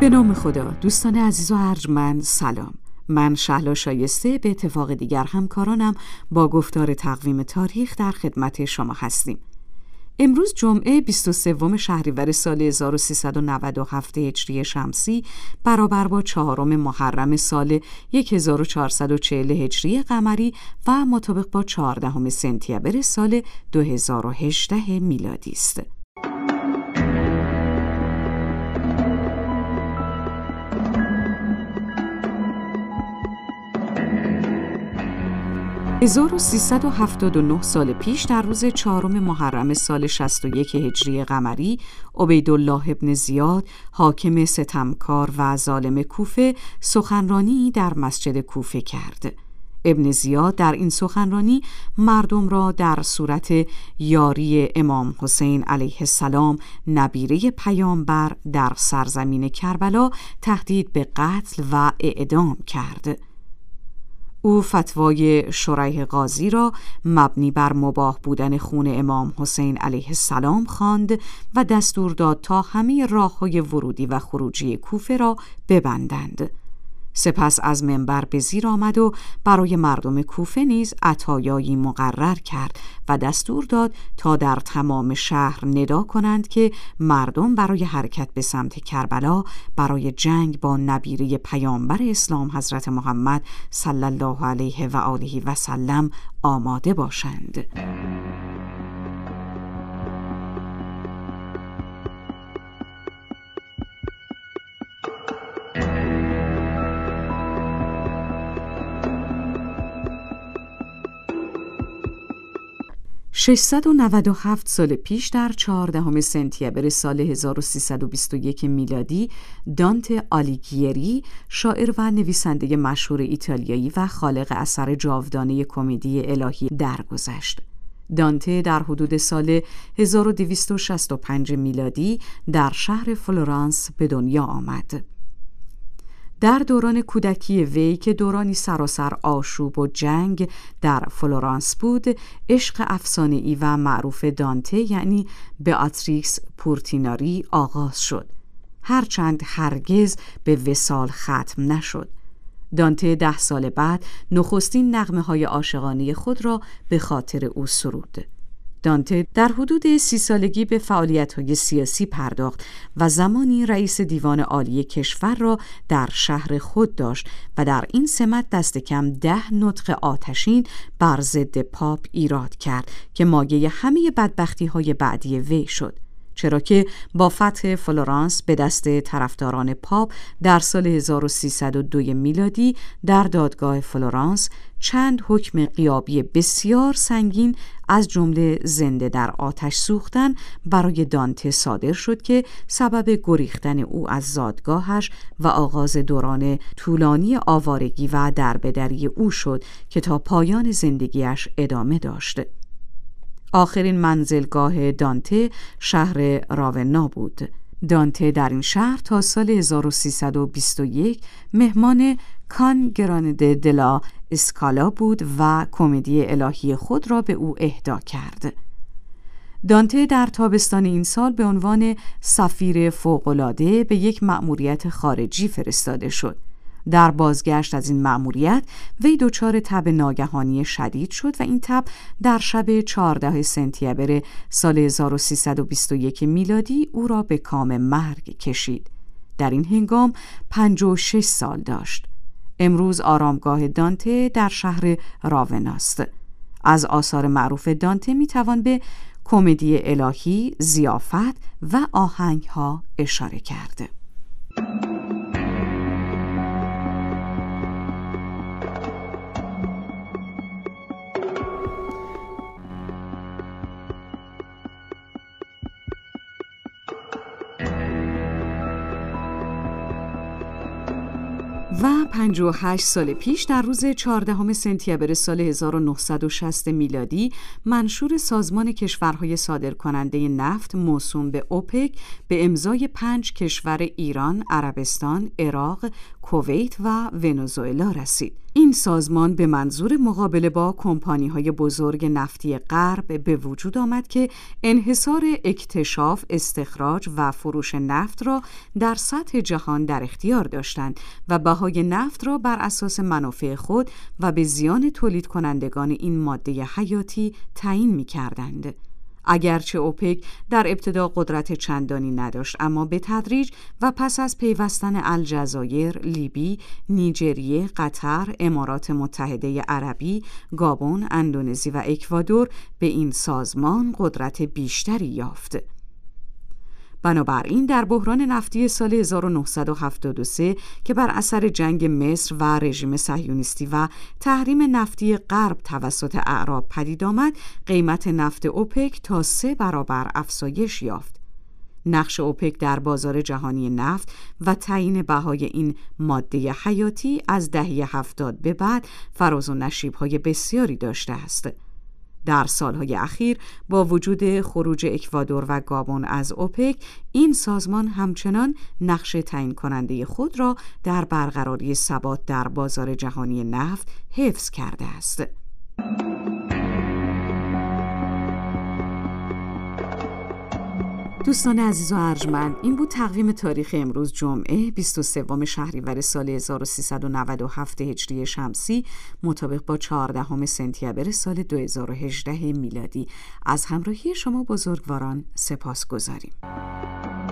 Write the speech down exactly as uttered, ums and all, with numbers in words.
به نام خدا. دوستان عزیز و ارجمند سلام. من شهلا شایسته به اتفاق دیگر همکارانم با گفتار تقویم تاریخ در خدمت شما هستیم. امروز جمعه بیست و سوم شهریور سال هزار و سیصد و نود و هفت هجری شمسی برابر با چهارم محرم سال هزار و چهارصد و چهل هجری قمری و مطابق با چهاردهم سپتامبر سال دو هزار و هجده میلادی است. هزار و سیصد و هفتاد و نه سال پیش در روز چهارم محرم سال شصت و یک هجری قمری، عبیدالله ابن زیاد حاکم ستمکار و ظالم کوفه سخنرانی در مسجد کوفه کرد. ابن زیاد در این سخنرانی مردم را در صورت یاری امام حسین علیه السلام نبیره پیامبر در سرزمین کربلا تهدید به قتل و اعدام کرد. او فتوای شریح قاضی را مبنی بر مباح بودن خون امام حسین علیه السلام خواند و دستور داد تا همه راه‌های ورودی و خروجی کوفه را ببندند. سپس از منبر به زیر آمد و برای مردم کوفه نیز عطایایی مقرر کرد و دستور داد تا در تمام شهر ندا کنند که مردم برای حرکت به سمت کربلا برای جنگ با نبیره پیامبر اسلام حضرت محمد صلی الله علیه و آله و سلم آماده باشند. ششصد و نود و هفت سال پیش در چهاردهم سپتامبر سال هزار و سیصد و بیست و یک میلادی، دانته آلیگیری، شاعر و نویسنده مشهور ایتالیایی و خالق اثر جاودانه کمدی الهی درگذشت. دانته در حدود سال هزار و دویست و شصت و پنج میلادی در شهر فلورانس به دنیا آمد. در دوران کودکی وی که دورانی سراسر آشوب و جنگ در فلورانس بود، عشق افسانه‌ای و معروف دانته یعنی بئاتریکس پورتیناری آغاز شد، هرچند هرگز به وصال ختم نشد. دانته ده سال بعد نخستین نغمه‌های عاشقانه خود را به خاطر او سرود. دانته در حدود سی سالگی به فعالیت‌های سیاسی پرداخت و زمانی رئیس دیوان عالی کشور را در شهر خود داشت و در این سمت دست کم ده نطق آتشین بر ضد پاپ ایراد کرد که مایه همه بدبختی‌های بعدی وی شد، چرا که با فتح فلورانس به دست طرفداران پاپ در سال هزار و سیصد و دو میلادی در دادگاه فلورانس چند حکم غیابی بسیار سنگین از جمله زنده در آتش سوختن برای دانته صادر شد که سبب گریختن او از زادگاهش و آغاز دوران طولانی آوارگی و دربدری او شد که تا پایان زندگیش ادامه داشت. آخرین منزلگاه دانته شهر راونا بود. دانته در این شهر تا سال هزار و سیصد و بیست و یک مهمان کان گرانده دلا اسکالا بود و کمدی الهی خود را به او اهدا کرد. دانته در تابستان این سال به عنوان سفیر فوق‌العاده به یک مأموریت خارجی فرستاده شد. در بازگشت از این مأموریت وی دچار تب ناگهانی شدید شد و این تب در شب چهاردهم سپتامبر سال هزار و سیصد و بیست و یک میلادی او را به کام مرگ کشید. در این هنگام پنجاه و شش سال داشت. امروز آرامگاه دانته در شهر راوناست. از آثار معروف دانته میتوان به کمدی الهی، ضیافت و آهنگ‌ها اشاره کرد. و پنجاه و هشت سال پیش در روز چهاردهم سپتامبر سال هزار و نهصد و شصت میلادی، منشور سازمان کشورهای صادرکننده نفت موسوم به اوپک به امضای پنج کشور ایران، عربستان، عراق، کویت و ونزوئلا رسید. این سازمان به منظور مقابله با کمپانی‌های بزرگ نفتی غرب به وجود آمد که انحصار اکتشاف، استخراج و فروش نفت را در سطح جهان در اختیار داشتند و بهای نفت را بر اساس منافع خود و به زیان تولید کنندگان این ماده حیاتی تعیین می‌کردند. اگرچه اوپک در ابتدا قدرت چندانی نداشت، اما به تدریج و پس از پیوستن الجزایر، لیبی، نیجریه، قطر، امارات متحده عربی، گابون، اندونزی و اکوادور به این سازمان قدرت بیشتری یافت. بنابراین در بحران نفتی سال هزار و نهصد و هفتاد و سه که بر اثر جنگ مصر و رژیم صهیونیستی و تحریم نفتی غرب توسط اعراب پدید آمد، قیمت نفت اوپک تا سه برابر افزایش یافت. نقش اوپک در بازار جهانی نفت و تعیین بهای این ماده حیاتی از دهه هفتاد به بعد فراز و نشیب‌های بسیاری داشته است. در سالهای اخیر با وجود خروج اکوادور و گابون از اوپک، این سازمان همچنان نقش تعیین کننده خود را در برقراری ثبات در بازار جهانی نفت حفظ کرده است. دوستان عزیز و ارجمند، این بود تقویم تاریخ امروز جمعه بیست و سوم شهریور سال هزار و سیصد و نود و هفت هجری شمسی مطابق با چهاردهم سپتامبر سال دو هزار و هجده میلادی. از همراهی شما بزرگواران سپاس گذاریم.